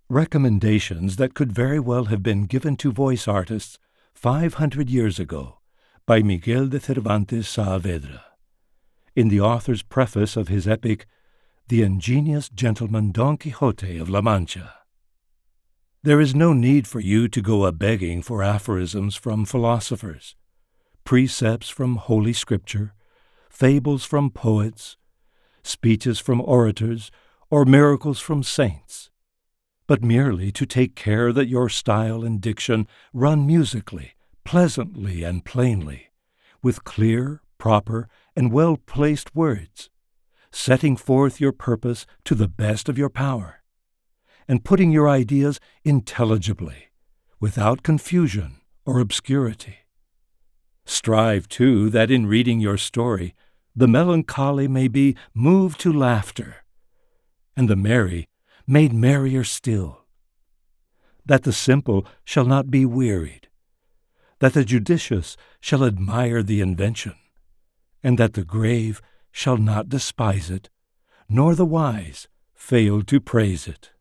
Recommendations that could very well have been given to voice artists 500 years ago by Miguel de Cervantes Saavedra, in the author's preface of his epic, The Ingenious Gentleman Don Quixote of La Mancha. There is no need for you to go a-begging for aphorisms from philosophers, precepts from Holy Scripture, fables from poets, speeches from orators, or miracles from saints, but merely to take care that your style and diction run musically, pleasantly, and plainly, with clear, proper, and well-placed words, setting forth your purpose to the best of your power, and putting your ideas intelligibly, without confusion or obscurity. Strive, too, that in reading your story, the melancholy may be moved to laughter, and the merry made merrier still, that the simple shall not be wearied, that the judicious shall admire the invention, and that the grave shall not despise it, nor the wise fail to praise it.